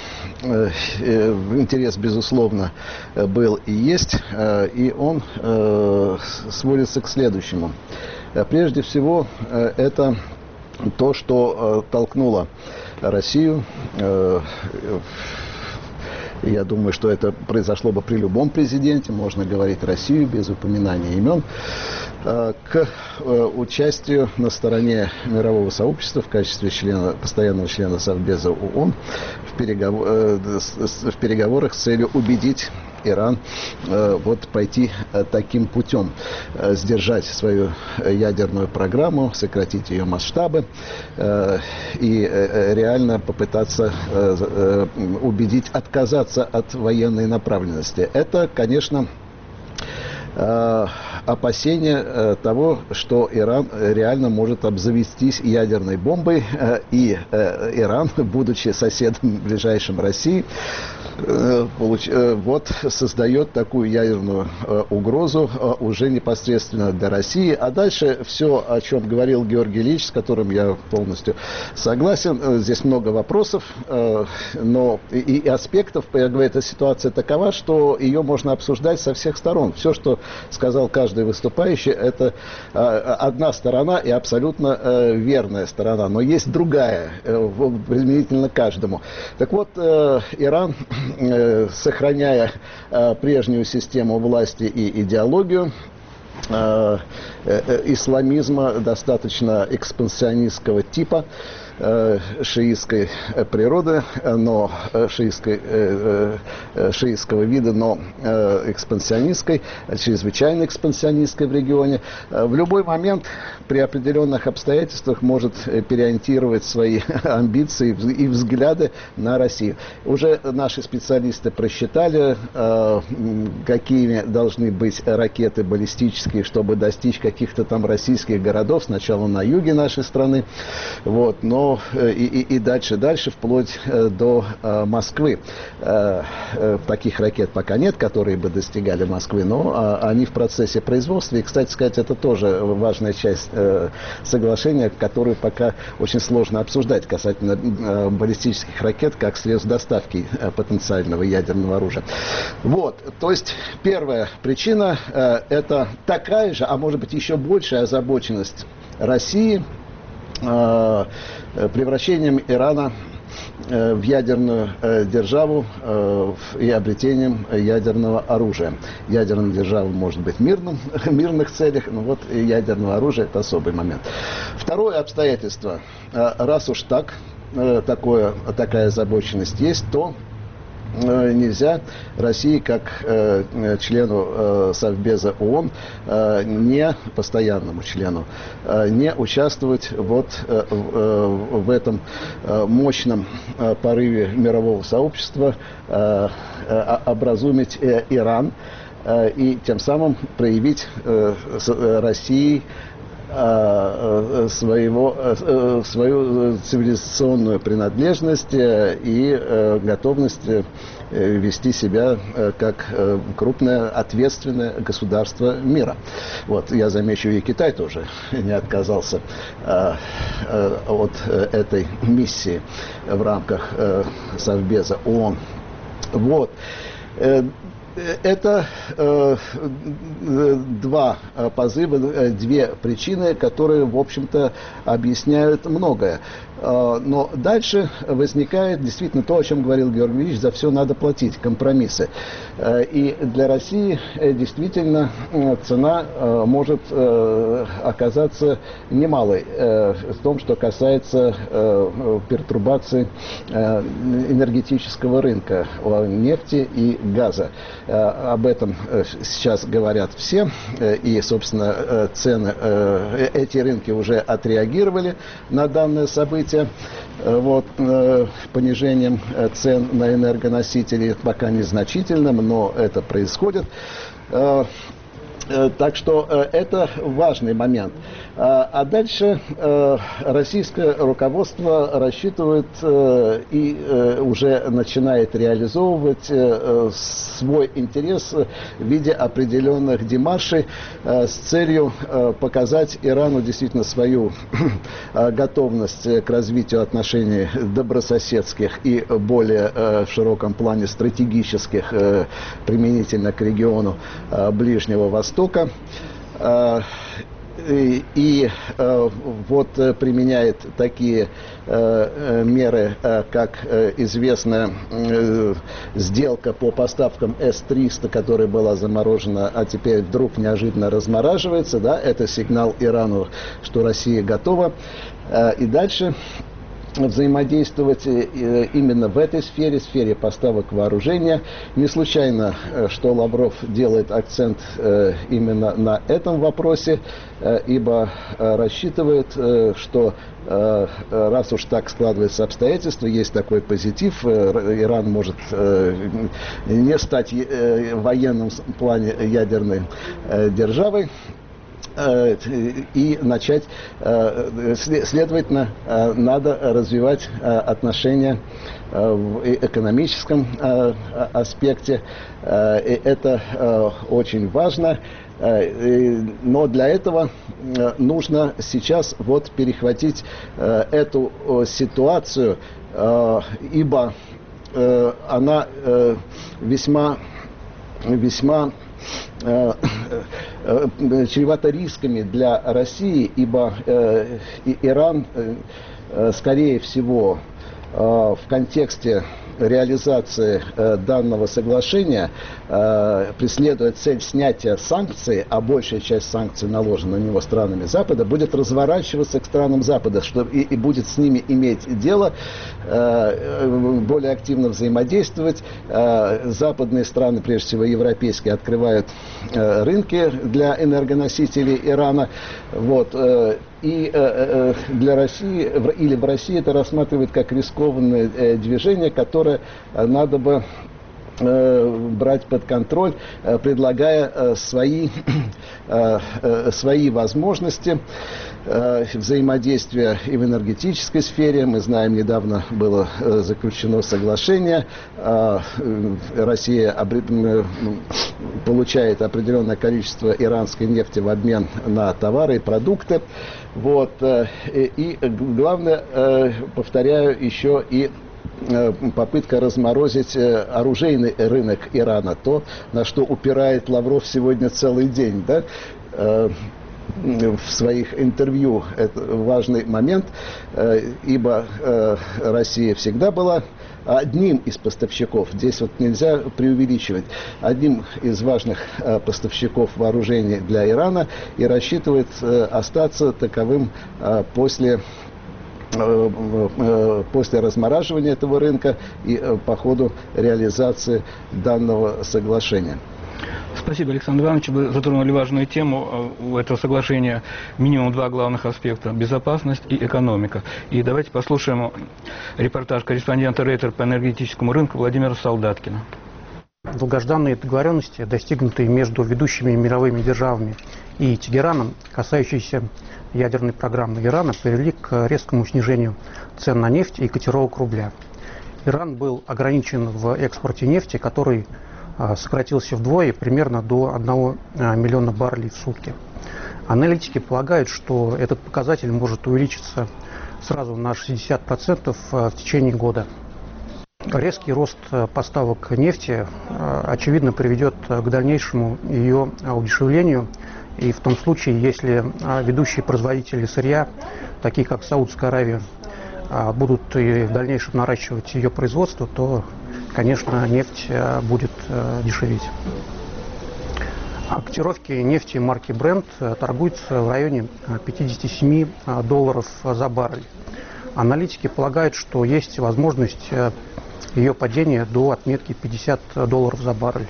Интерес, безусловно, был и есть, и он сводится к следующему. Прежде всего, это то, что толкнуло Россию Я думаю, что это произошло бы при любом президенте, можно говорить Россию без упоминания имен, к участию на стороне мирового сообщества в качестве члена, постоянного члена Совбеза ООН в, переговор, в переговорах с целью убедить Иран вот пойти таким путем, сдержать свою ядерную программу, сократить ее масштабы и реально попытаться убедить отказаться от военной направленности. Это, конечно, опасение того, что Иран реально может обзавестись ядерной бомбой, и Иран, будучи соседом ближайшим России, вот создает такую ядерную угрозу уже непосредственно для России. А дальше все, о чем говорил Георгий Ильич, с которым я полностью согласен. Здесь много вопросов, но и, и аспектов. Я говорю, эта ситуация такова, что ее можно обсуждать со всех сторон. Все, что сказал каждый выступающий, это одна сторона и абсолютно верная сторона. Но есть другая, применительно каждому. Так вот, Иран, сохраняя прежнюю систему власти и идеологию исламизма достаточно экспансионистского типа, шиитской природы, но шиитской, шиитского вида, но экспансионистской, чрезвычайно экспансионистской в регионе, в любой момент при определенных обстоятельствах может переориентировать свои амбиции и взгляды на Россию. Уже наши специалисты просчитали, какими должны быть ракеты баллистические, чтобы достичь каких-то там российских городов, сначала на юге нашей страны, вот, но И, и, и дальше, дальше, вплоть до э, Москвы. Э, э, таких ракет пока нет, которые бы достигали Москвы, но э, они в процессе производства. И, кстати сказать, это тоже важная часть э, соглашения, которую пока очень сложно обсуждать касательно э, баллистических ракет как средств доставки э, потенциального ядерного оружия. Вот, то есть первая причина э, это такая же, а может быть еще большая озабоченность России превращением Ирана в ядерную державу и обретением ядерного оружия. Ядерная держава может быть мирным, в мирных целях, но вот ядерное оружие – это особый момент. Второе обстоятельство. Раз уж так, такое, такая озабоченность есть, то нельзя России, как э, члену э, Совбеза ООН, э, не постоянному члену, э, не участвовать вот э, э, в этом э, мощном э, порыве мирового сообщества э, э, образумить э, Иран э, и тем самым проявить э, с, э, России своего, свою цивилизационную принадлежность и готовность вести себя как крупное ответственное государство мира. Вот, я замечу, и Китай тоже не отказался от этой миссии в рамках Совбеза ООН. Вот. Это э, два позыва, две причины, которые, в общем-то, объясняют многое. Э, но дальше возникает действительно то, о чем говорил Георгий Ильич, за все надо платить, компромиссы. Э, и для России э, действительно э, цена э, может э, оказаться немалой э, в том, что касается э, пертурбации э, энергетического рынка э, нефти и газа. Об этом сейчас говорят все, и, собственно, цены, эти рынки уже отреагировали на данное событие, вот, понижением цен на энергоносители, пока незначительным, но это происходит. Так что это важный момент. А дальше российское руководство рассчитывает и уже начинает реализовывать свой интерес в виде определенных демаршей с целью показать Ирану действительно свою готовность к развитию отношений добрососедских и более в широком плане стратегических применительно к региону Ближнего Востока. И, и вот применяет такие меры, как известная сделка по поставкам эс триста, которая была заморожена, а теперь вдруг неожиданно размораживается. Да, это сигнал Ирану, что Россия готова. И дальше взаимодействовать именно в этой сфере, сфере поставок вооружения. Не случайно, что Лавров делает акцент именно на этом вопросе, ибо рассчитывает, что раз уж так складываются обстоятельства, есть такой позитив, Иран может не стать в военном плане ядерной державой, и начать, следовательно, надо развивать отношения в экономическом аспекте. Это очень важно. Но для этого нужно сейчас вот перехватить эту ситуацию, ибо она весьма, весьма чревато рисками для России, ибо э, Иран, э, скорее всего, э, в контексте реализации э, данного соглашения э, преследуя цель снятия санкций, а большая часть санкций наложена на него странами Запада, будет разворачиваться к странам Запада, что и, и будет с ними иметь дело, э, более активно взаимодействовать. Э, западные страны, прежде всего европейские, открывают э, рынки для энергоносителей Ирана. Вот, э, и э, для России, или в России это рассматривают как рискованное э, движение, которое э, надо бы э, брать под контроль, э, предлагая э, свои, э, э, свои возможности э, взаимодействия и в энергетической сфере. Мы знаем, недавно было э, заключено соглашение. Э, Россия обред... получает определенное количество иранской нефти в обмен на товары и продукты. Вот. И главное, повторяю, еще и попытка разморозить оружейный рынок Ирана, то, на что упирает Лавров сегодня целый день, да, в своих интервью. Это важный момент, ибо Россия всегда была одним из поставщиков, здесь вот нельзя преувеличивать, одним из важных э, поставщиков вооружений для Ирана, и рассчитывает э, остаться таковым э, после, э, э, после размораживания этого рынка и э, по ходу реализации данного соглашения. Спасибо, Александр Иванович. Вы затронули важную тему. У этого соглашения минимум два главных аспекта – безопасность и экономика. И давайте послушаем репортаж корреспондента Рейтер по энергетическому рынку Владимира Солдаткина. Долгожданные договоренности, достигнутые между ведущими мировыми державами и Тегераном, касающиеся ядерной программы Ирана, привели к резкому снижению цен на нефть и котировок рубля. Иран был ограничен в экспорте нефти, который сократился вдвое, примерно до одного миллиона баррелей в сутки. Аналитики полагают, что этот показатель может увеличиться сразу на шестьдесят процентов в течение года. Резкий рост поставок нефти, очевидно, приведет к дальнейшему ее удешевлению, и в том случае, если ведущие производители сырья, такие как Саудовская Аравия, будут и в дальнейшем наращивать ее производство, то, конечно, нефть будет дешеветь. Котировки нефти марки Brent торгуются в районе пятидесяти семи долларов за баррель. Аналитики полагают, что есть возможность ее падения до отметки пятьдесят долларов за баррель.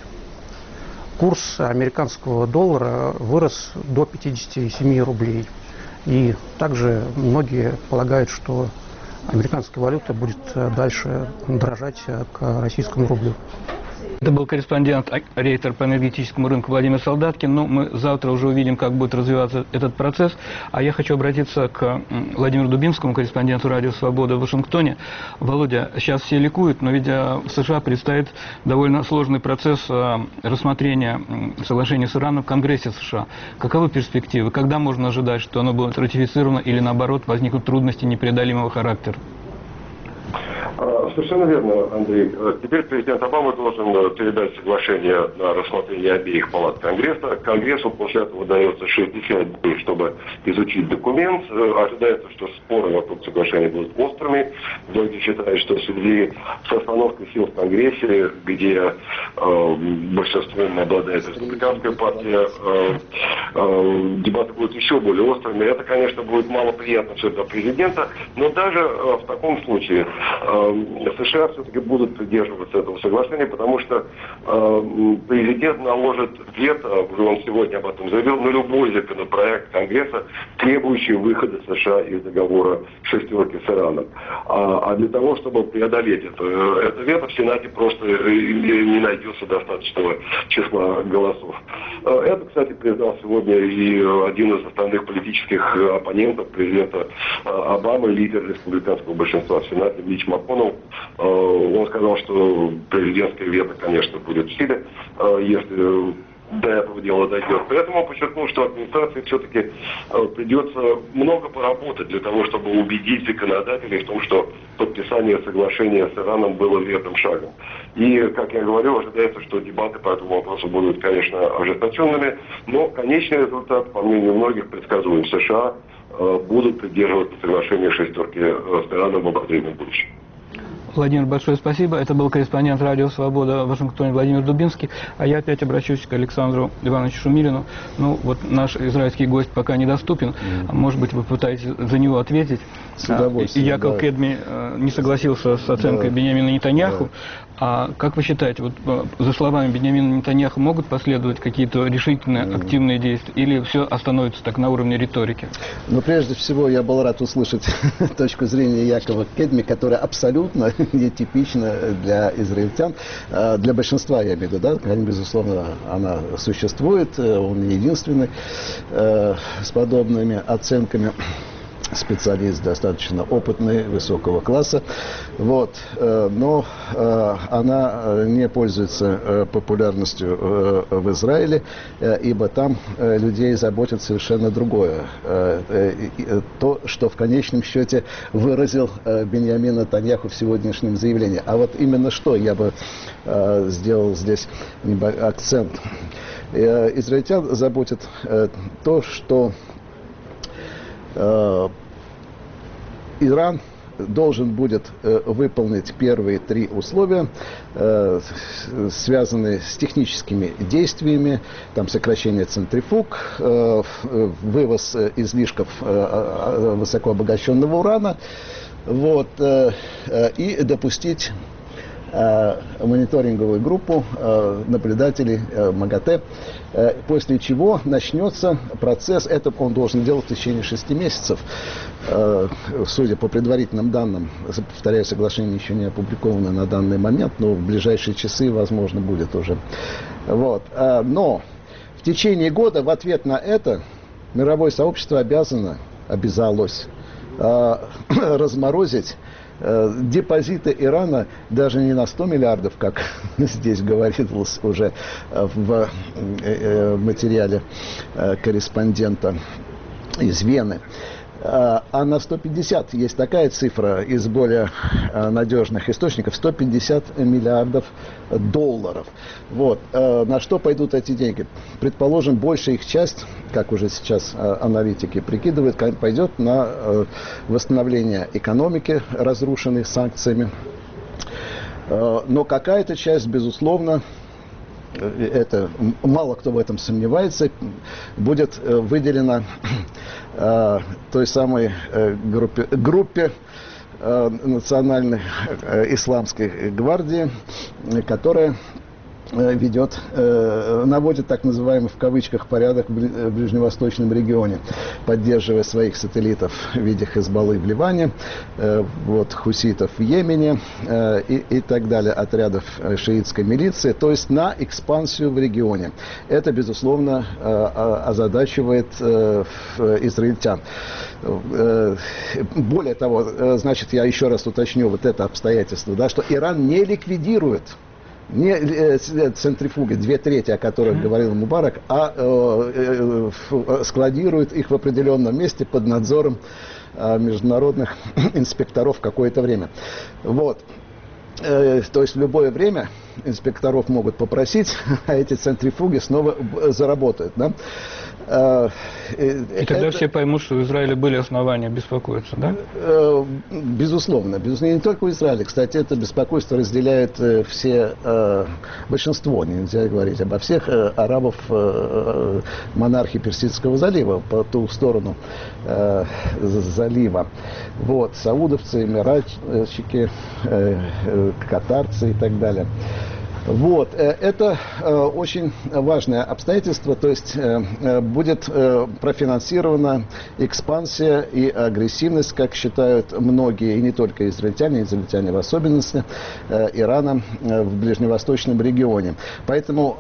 Курс американского доллара вырос до пятидесяти семи рублей. И также многие полагают, что американская валюта будет дальше дрожать к российскому рублю. Это был корреспондент Рейтер по энергетическому рынку Владимир Солдаткин. Но мы завтра уже увидим, как будет развиваться этот процесс. А я хочу обратиться к Владимиру Дубинскому, корреспонденту Радио Свобода в Вашингтоне. Володя, сейчас все ликуют, но ведь в США предстоит довольно сложный процесс рассмотрения соглашения с Ираном в Конгрессе США. Каковы перспективы? Когда можно ожидать, что оно будет ратифицировано или, наоборот, возникнут трудности непреодолимого характера? Совершенно верно, Андрей. Теперь президент Обама должен передать соглашение на рассмотрение обеих палат Конгресса. Конгрессу после этого дается шестьдесят дней, чтобы изучить документ. Ожидается, что споры вокруг соглашения будут острыми. Многие считают, что в связи с остановкой сил в Конгрессе, где э, большинством обладает республиканская партия, э, э, дебаты будут еще более острыми. Это, конечно, будет малоприятно все для президента, но даже э, в таком случае э, США все-таки будут придерживаться этого соглашения, потому что э, президент наложит вето, уже он сегодня об этом заявил, на любой законопроект Конгресса, требующий выхода США из договора шестерки с Ираном. А, а для того, чтобы преодолеть это, это вето, в Сенате просто не найдется достаточного числа голосов. Это, кстати, признал сегодня и один из основных политических оппонентов президента Обамы, лидер республиканского большинства в Сенате Митч МакКоннелл. Он сказал, что президентское вето, конечно, будет в силе, если до этого дела дойдет. Поэтому подчеркнул, что администрации все-таки придется много поработать для того, чтобы убедить законодателей в том, что подписание соглашения с Ираном было верным шагом. И, как я говорил, ожидается, что дебаты по этому вопросу будут, конечно, ожесточенными, но конечный результат, по мнению многих, предсказуем. США будут придерживаться соглашения шестерки с Ираном в обозримом будущем. Владимир, большое спасибо. Это был корреспондент Радио Свобода в Вашингтоне Владимир Дубинский. А я опять обращусь к Александру Ивановичу Шумилину. Ну, вот наш израильский гость пока недоступен. Mm-hmm. Может быть, вы пытаетесь за него ответить. С удовольствием, а, Яков да. Кедми э, не согласился с оценкой да. Биньямина Нетаньяху. Да. А как вы считаете, вот за словами Биньямина Нетаньяху могут последовать какие-то решительные, mm-hmm. активные действия? Или все остановится так на уровне риторики? Ну, прежде всего, я был рад услышать точку зрения Якова Кедми, которая абсолютно нетипична для израильтян, для большинства, я имею в виду, да, конечно, безусловно, она существует, он не единственный с подобными оценками. Специалист достаточно опытный, высокого класса, вот, но она не пользуется популярностью в Израиле, ибо там людей заботит совершенно другое. То, что в конечном счете выразил Биньямин Нетаньяху в сегодняшнем заявлении. А вот именно что я бы сделал здесь акцент. Израильтян заботит то, что Иран должен будет э, выполнить первые три условия, э, связанные с техническими действиями, там сокращение центрифуг, э, вывоз излишков э, высокообогащенного урана, вот, э, э, и допустить мониторинговую группу наблюдателей МАГАТЭ, после чего начнется процесс, это он должен делать в течение шести месяцев, судя по предварительным данным, повторяю, соглашение еще не опубликовано на данный момент, но в ближайшие часы, возможно, будет уже. Вот. Но в течение года в ответ на это мировое сообщество обязано, обязалось разморозить депозиты Ирана даже не на сто миллиардов, как здесь говорилось уже в материале корреспондента из Вены, а на сто пятьдесят. Есть такая цифра из более надежных источников, сто пятьдесят миллиардов долларов. Вот. На что пойдут эти деньги? Предположим, большая их часть, как уже сейчас аналитики прикидывают, пойдет на восстановление экономики, разрушенной санкциями. Но какая-то часть, безусловно, это мало кто в этом сомневается, будет выделена э, той самой э, группе, группе э, национальной э, исламской гвардии, которая ведет, э, наводит так называемый в кавычках порядок в ближневосточном регионе, поддерживая своих сателлитов в виде Хезболлы в Ливане, э, вот, хуситов в Йемене э, и, и так далее, отрядов шиитской милиции, то есть на экспансию в регионе. Это, безусловно, э, озадачивает э, израильтян. Э, более того, э, значит, я еще раз уточню вот это обстоятельство, да, что Иран не ликвидирует не э, центрифуги, две трети, о которых mm-hmm. говорил Мубарак, а э, э, складирует их в определенном месте под надзором э, международных инспекторов какое-то время. Вот. э, то есть в любое время инспекторов могут попросить, а эти центрифуги снова заработают. Да? И тогда это, все поймут, что в Израиле были основания беспокоиться, да? Безусловно. Безусловно. Не только в Израиле. Кстати, это беспокойство разделяют все, большинство, нельзя говорить обо всех, арабов монархии Персидского залива, по ту сторону залива. Вот. Саудовцы, эмиратчики, катарцы и так далее. Вот, это очень важное обстоятельство, то есть будет профинансирована экспансия и агрессивность, как считают многие, и не только израильтяне, израильтяне в особенности, Ирана в ближневосточном регионе. Поэтому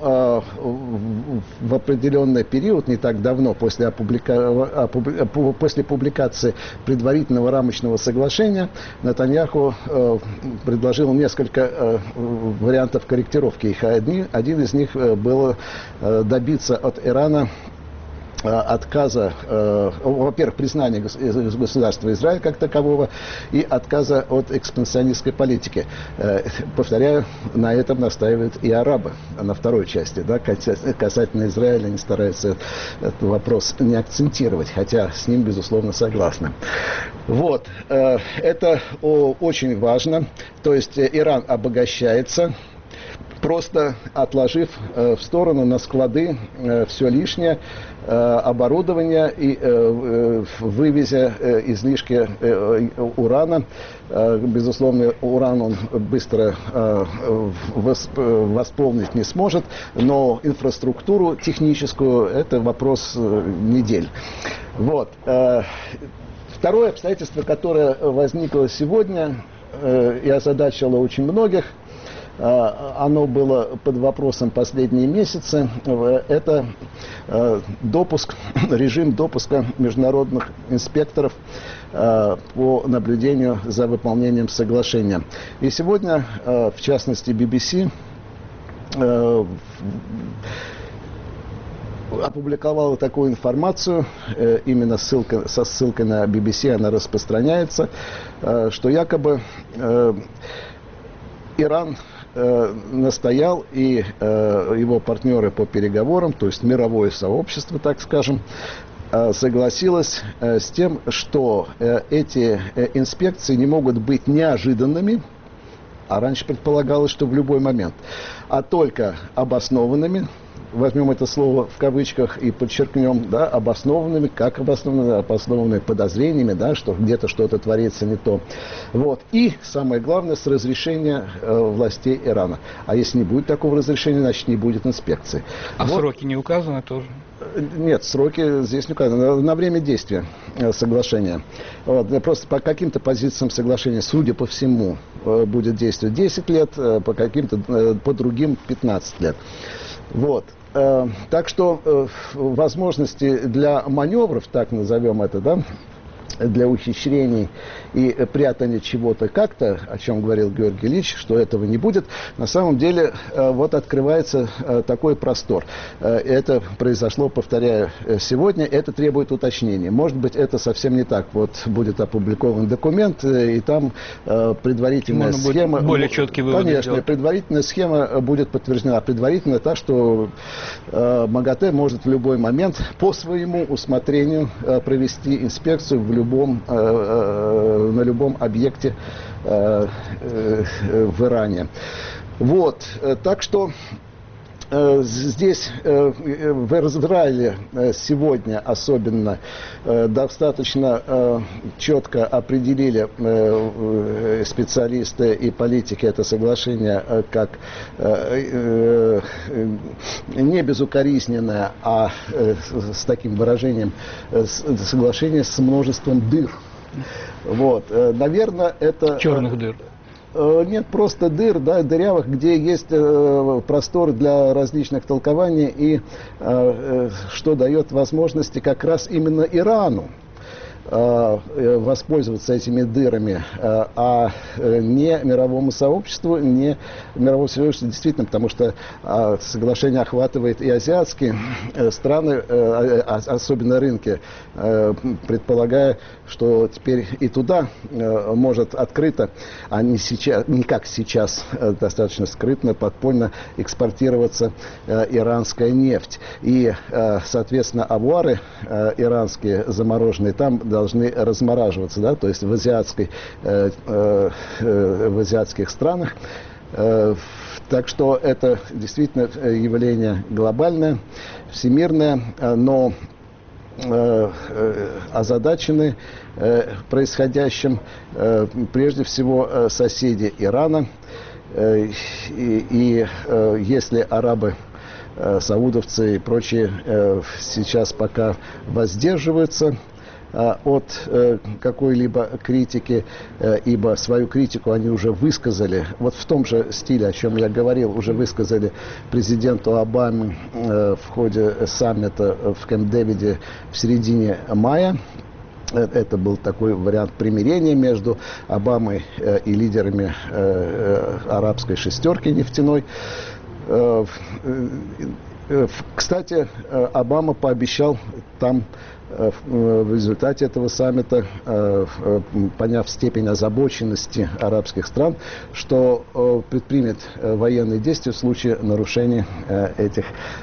в определенный период, не так давно, после, опублика... после публикации предварительного рамочного соглашения, Нетаньяху предложил несколько вариантов корректировки. Их один, один из них был добиться от Ирана отказа, во-первых, признания государства Израиль как такового и отказа от экспансионистской политики. Повторяю, на этом настаивают и арабы, на второй части. Да, касательно Израиля они стараются этот вопрос не акцентировать, хотя с ним, безусловно, согласны. Вот, это очень важно. То есть Иран обогащается, просто отложив э, в сторону на склады э, все лишнее э, оборудование и э, вывезя э, излишки э, урана. Э, безусловно, уран он быстро э, восп, восполнить не сможет, но инфраструктуру техническую – это вопрос э, недель. Вот. Э, второе обстоятельство, которое возникло сегодня э, и озадачило очень многих, оно было под вопросом последние месяцы, это допуск, режим допуска международных инспекторов по наблюдению за выполнением соглашения. И сегодня, в частности, би би си опубликовала такую информацию, именно ссылка, со ссылкой на би би си она распространяется, что якобы Иран настоял, и э, его партнеры по переговорам, то есть мировое сообщество, так скажем, э, согласилось э, с тем, что э, эти э, инспекции не могут быть неожиданными, а раньше предполагалось, что в любой момент, а только обоснованными. Возьмем это слово в кавычках и подчеркнем, да, обоснованными, как обоснованными, обоснованными подозрениями, да, что где-то что-то творится не то. Вот. И, самое главное, с разрешения э, властей Ирана. А если не будет такого разрешения, значит, не будет инспекции. А вот. Сроки не указаны тоже? Нет, сроки здесь не указаны. На, на время действия э, соглашения. Вот. Просто по каким-то позициям соглашения, судя по всему, э, будет действовать десять лет, э, по каким-то, э, по другим пятнадцать лет. Вот. Э, так что э, возможности для маневров, так назовем это, да, для ухищрений и прятания чего-то как-то, о чем говорил Георгий Ильич, что этого не будет, на самом деле э, вот открывается э, такой простор. Э, это произошло, повторяю, сегодня, это требует уточнения. Может быть, это совсем не так. Вот будет опубликован документ, э, и там э, предварительная Можно схема... Более четкий вывод. Конечно, сделать. Предварительная схема будет подтверждена. Предварительно так, что э, МАГАТЭ может в любой момент по своему усмотрению э, провести инспекцию в любом, э, э, на любом объекте э, э, в Иране. Вот. Так что э, здесь э, в Израиле сегодня особенно э, достаточно э, четко определили э, специалисты и политики это соглашение э, как э, э, не безукоризненное, а э, с таким выражением э, соглашение с множеством дыр. Вот. Наверное, это... Черных дыр. Нет, просто дыр, да, дырявых, где есть э, простор для различных толкований и э, э, что дает возможности как раз именно Ирану воспользоваться этими дырами, а не мировому сообществу, не мировому сообществу действительно, потому что соглашение охватывает и азиатские страны, особенно рынки, предполагая, что теперь и туда может открыто, а не, сейчас, не как сейчас, достаточно скрытно, подпольно экспортироваться иранская нефть. И, соответственно, авуары иранские замороженные там должны размораживаться, да, то есть в, азиатской, э, э, в азиатских странах. Э, так что это действительно явление глобальное, всемирное, но э, э, озадачены э, происходящим э, прежде всего э, соседи Ирана. Э, и и э, если арабы, саудовцы и прочие сейчас пока воздерживаются от какой-либо критики, ибо свою критику они уже высказали, вот в том же стиле, о чем я говорил, уже высказали президенту Обаме в ходе саммита в Кэмп-Дэвиде в середине мая. Это был такой вариант примирения между Обамой и лидерами арабской шестерки нефтяной. Кстати, Обама пообещал там в результате этого саммита, поняв степень озабоченности арабских стран, что предпримет военные действия в случае нарушения этих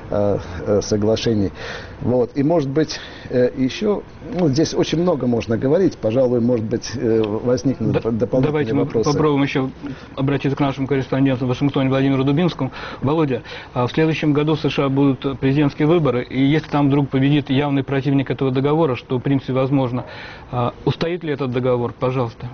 соглашений. Вот. И, может быть, еще, ну, здесь очень много можно говорить, пожалуй, может быть, возникнут да, дополнительные давайте вопросы. Давайте мы попробуем еще обратиться к нашему корреспонденту в Вашингтоне Владимиру Дубинскому. Володя, в следующем году в США будут президентские выборы, и если там вдруг победит явный противник этого договора, что в принципе возможно, устоит ли этот договор? Пожалуйста.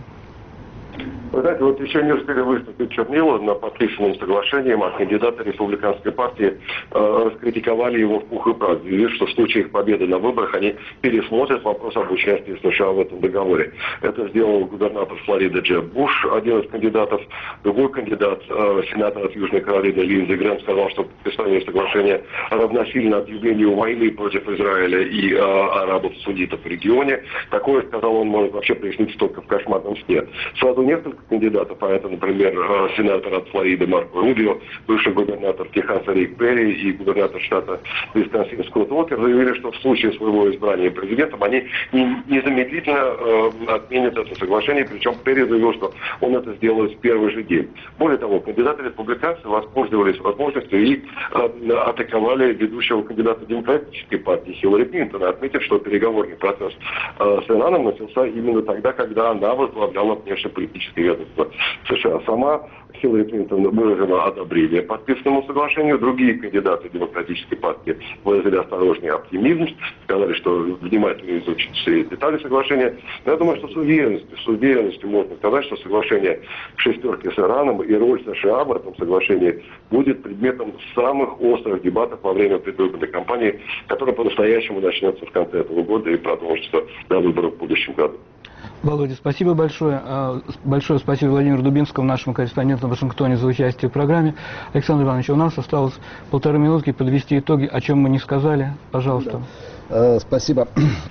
Вы знаете, вот еще не успели выступить чернила на подписанном соглашением, а кандидаты республиканской партии э, раскритиковали его в пух и прах, заявив, что в случае их победы на выборах они пересмотрят вопрос об участии США в этом договоре. Это сделал губернатор Флориды Джеб Буш, один из кандидатов. Другой кандидат, э, сенатор от Южной Каролины Линдзи Грэм, сказал, что подписание соглашения равносильно объявлению войны против Израиля и э, арабов-суннитов в регионе. Такое, сказал он, может вообще присниться только в кошмарном сне. Сразу несколько кандидатов, а это, например, сенатор от Флориды Марко Рубио, бывший губернатор Техаса Рик Перри и губернатор штата Висконсин Скотт Уокер, заявили, что в случае своего избрания президентом они незамедлительно э, отменят это соглашение, причем Перри заявил, что он это сделает в первый же день. Более того, кандидаты-республиканцы воспользовались возможностью и э, атаковали ведущего кандидата демократической партии Хиллари Клинтон, отметив, что переговорный процесс э, с Ираном начался именно тогда, когда она возглавляла внешнеполитическое ведомство США. Сама Хиллари Клинтон выразила одобрение подписанному соглашению. Другие кандидаты демократической партии выразили осторожный оптимизм, сказали, что внимательно изучат все детали соглашения. Но я думаю, что с уверенностью, с уверенностью можно сказать, что соглашение шестерки с Ираном и роль США в этом соглашении будет предметом самых острых дебатов во время предвыборной кампании, которая по-настоящему начнется в конце этого года и продолжится до выборов в будущем году. Володя, спасибо большое. Большое спасибо Владимиру Дубинскому, нашему корреспонденту в Вашингтоне, за участие в программе. Александр Иванович, у нас осталось полторы минутки подвести итоги, о чем мы не сказали. Пожалуйста. Да. Спасибо.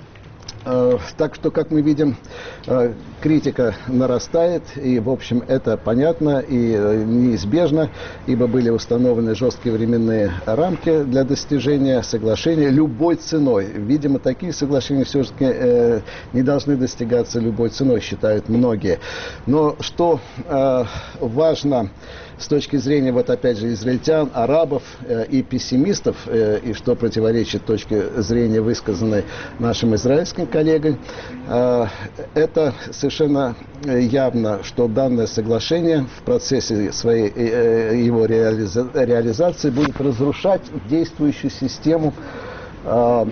Так что, как мы видим, критика нарастает, и, в общем, это понятно и неизбежно, ибо были установлены жесткие временные рамки для достижения соглашения любой ценой. Видимо, такие соглашения все-таки не должны достигаться любой ценой, считают многие. Но что важно с точки зрения, вот опять же, израильтян, арабов э, и пессимистов, э, и что противоречит точке зрения, высказанной нашим израильским коллегам, э, это совершенно явно, что данное соглашение в процессе своей, э, его реализа реализации будет разрушать действующую систему, э,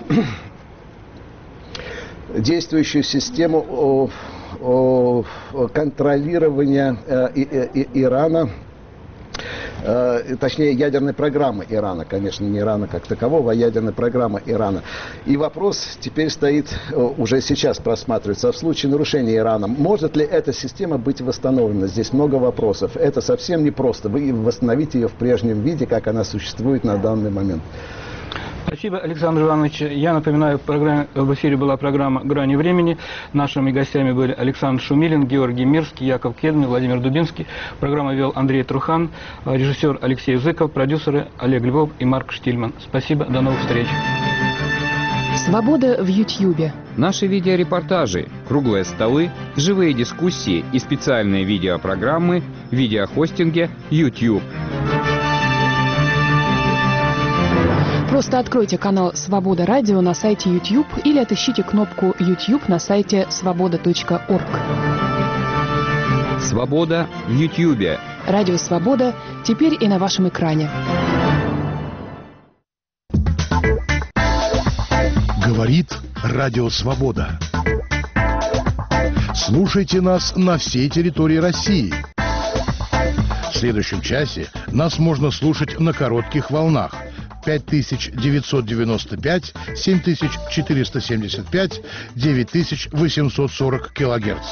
действующую систему о, о, контролирования э, и, и, Ирана, точнее, ядерной программы Ирана, конечно, не Ирана как такового, а ядерной программы Ирана. И вопрос теперь стоит, уже сейчас просматривается, в случае нарушения Ираном, может ли эта система быть восстановлена? Здесь много вопросов. Это совсем непросто. Вы восстановите ее в прежнем виде, как она существует на данный момент. Спасибо, Александр Иванович. Я напоминаю, в, программе, в эфире была программа «Грани времени». Нашими гостями были Александр Шумилин, Георгий Мирский, Яков Кедмин, Владимир Дубинский. Программу вел Андрей Трухан, режиссер Алексей Языков, продюсеры Олег Львов и Марк Штильман. Спасибо, до новых встреч. Свобода в Ютьюбе. Наши видеорепортажи, круглые столы, живые дискуссии и специальные видеопрограммы в видеохостинге YouTube. Просто откройте канал «Свобода Радио» на сайте YouTube или отыщите кнопку YouTube на сайте свобода точка орг. Свобода в Ютьюбе. Радио «Свобода» теперь и на вашем экране. Говорит Радио Свобода. Слушайте нас на всей территории России. В следующем часе нас можно слушать на коротких волнах пять тысяч девятьсот девяносто пять, семь тысяч четыреста семьдесят пять, девять тысяч восемьсот сорок килогерц.